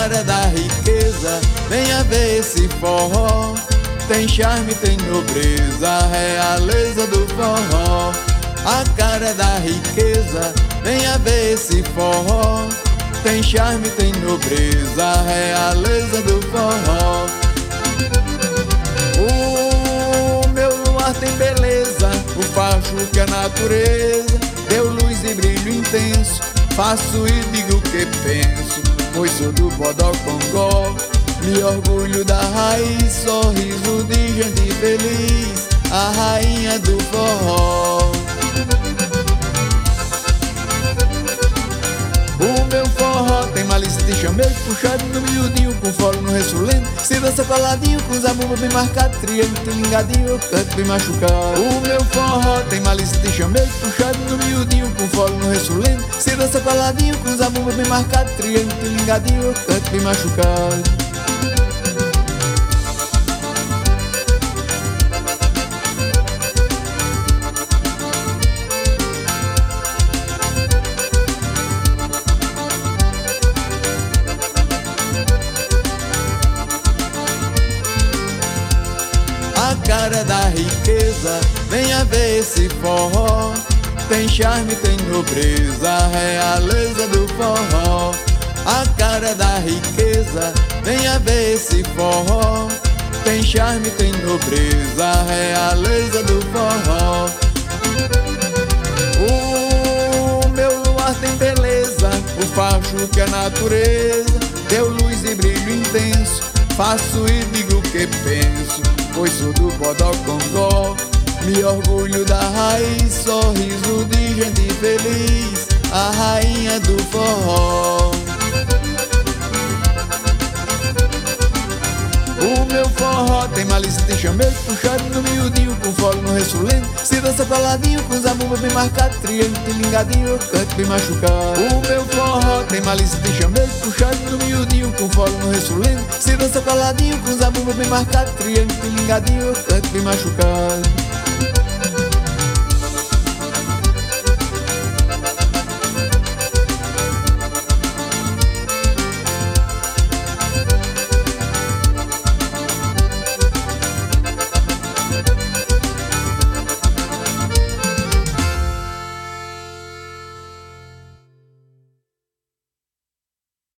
cara da riqueza, venha ver esse forró. Tem charme, tem nobreza, a realeza do forró. A cara da riqueza, venha ver esse forró. Tem charme, tem nobreza, a realeza do forró. O meu luar tem beleza, o facho que é natureza. Deu luz e brilho intenso, faço e digo o que penso, pois sou do Bodocongó. Me orgulho da raiz, sorriso de gente feliz, a rainha do forró. O meu forró tem malícia de chameiro, puxado no miudinho, com fole no ressulento. Se dança coladinho, com zabumba bem marcado, triângulo ligadinho, eu canto bem machucado. O meu forró tem malícia de chameiro, puxado no miudinho, com fole no ressulento. Se dança coladinho, com zabumba bem marcado, triângulo ligadinho, eu canto bem machucado. A cara da riqueza, venha ver esse forró. Tem charme, tem nobreza, a realeza do forró. A cara da riqueza, venha ver esse forró. Tem charme, tem nobreza, a realeza do forró. O meu luar tem beleza, o facho que é natureza. Deu luz e brilho intenso, faço e digo o que penso, pois sou do Bodocongó. Me orgulho da raiz, sorriso de gente feliz, a rainha do forró. O meu forró tem malícia, tem chameiro, puxado no miudinho, com fole no ressulento. Se dança coladinho, com zabumba bem marcado, triângulo ligadinho, eu canto bem machucado. O meu forró tem malícia, tem chameiro, puxado no miudinho, com fole no ressulento. Se dança coladinho, com zabumba bem marcado, triângulo ligadinho, eu canto bem machucado.